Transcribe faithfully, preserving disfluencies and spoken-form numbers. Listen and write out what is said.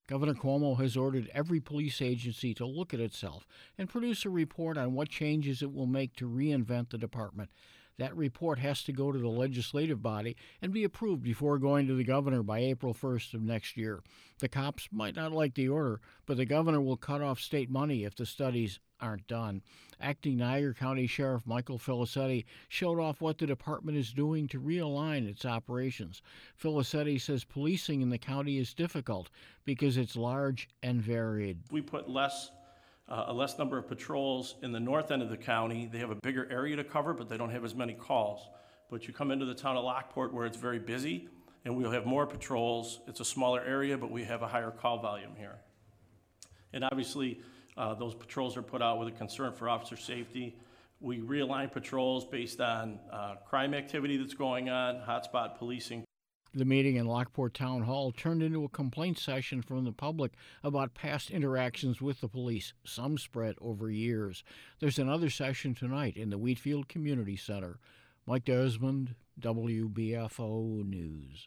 Governor Cuomo has ordered every police agency to look at itself and produce a report on what changes it will make to reinvent the department. That report has to go to the legislative body and be approved before going to the governor by April first of next year. The cops might not like the order, but the governor will cut off state money if the studies aren't done. Acting Niagara County Sheriff Michael Filicetti showed off what the department is doing to realign its operations. Filicetti says policing in the county is difficult because it's large and varied. We put less Uh, a less number of patrols in the north end of the county. They have a bigger area to cover, but they don't have as many calls. But you come into the town of Lockport where it's very busy, and we'll have more patrols. It's a smaller area, but we have a higher call volume here. And obviously, uh, those patrols are put out with a concern for officer safety. We realign patrols based on uh, crime activity that's going on, hotspot policing. The meeting in Lockport Town Hall turned into a complaint session from the public about past interactions with the police, some spread over years. There's another session tonight in the Wheatfield Community Center. Mike Desmond, W B F O News.